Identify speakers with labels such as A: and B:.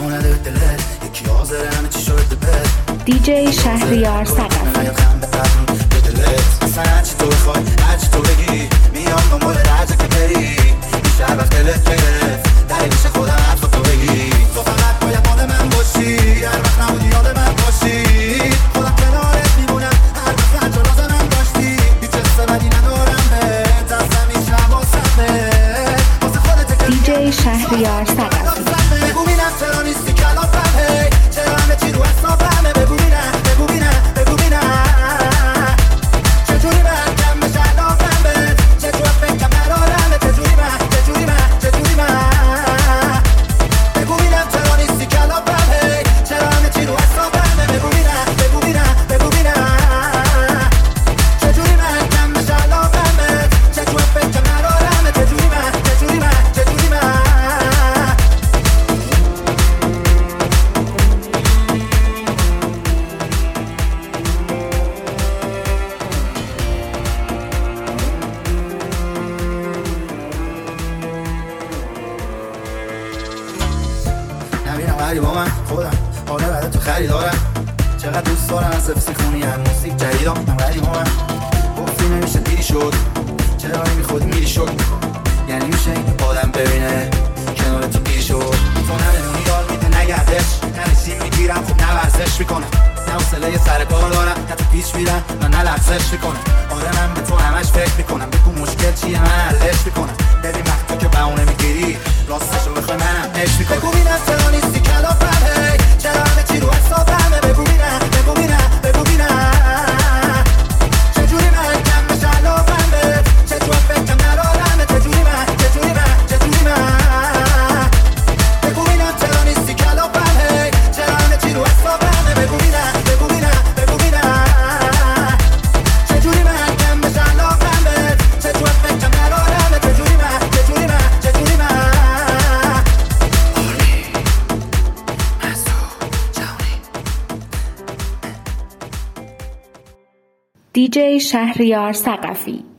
A: مانده به دلت یکی حاضره همه چی شد بد
B: دیجی شهریار ثقفی
A: اصلا هرچی تو بخوای هرچی تو بگی میام دنبال درجه که بری میشه هر وقت دلت گرفت دلیلش خودم حرف تو بگی تو فقط باید مال من باشی هر وقت نبودی یاد من باشی خودم کنارت میمونم هر وقت هر جا لازمم داشتی هیچ حس بدی ندارم بهت اصلا هیچ حواسم بهت واسه خودت
B: دیجی شهریار ثقفی
A: بگو بینم چرا نیستی کلافم هی چرا همه چی رو حسابمه بگو بینم بگو بینم بگو بینم چجوری من کم بشه علاقم بهت چجور فکرم ندارمه چجوری من بگو بینم چرا نیستی کلافم هی چرا همه چی رو حسابمه بگو بینم بگو بینم بگو بینم چجوری من کم بشه علاقم بهت چجور فکرم ندارمه چجوری من نبینم قری با من خودم حاله بعد تو خریدارم چقدر دوست دارم از سفسی خونی هم موسیق جدیدم هم قری با من گفتی نمیشه دیری شد چرا نمیخودی میری شد یعنی میشه این آدم ببینه کنار تو گیر شد تو نمیدونی یاد میده نگردش نمیشی میگیرم خب نورزش میکنم نه حوصله سر کار دارم نه تو پیش میرم نه لفظش میکنم آره من به تو همش فکر میکنم بگو مشکل چیه من حلش میکنم ببین وقتا که بهونه میگیری راستشو بخوای منم عشق میکنم بگو بینم چرا نیستی کلافم هی چرا همه چی رو حسابمه بگو بینم بگو بینم بگو بینم چجوری من کم بشه علاقم بهت چجور فکرم ندارمه چجوری من بگو بینم چرا نیستی کلافم هی چرا همه چی رو حسابمه بگو بینم بگو بینم بگو بینم چجوری من کم بشه علاقم بهت چجور فکرم ندارمه چجوری من
B: دیجی شهریار ثقفی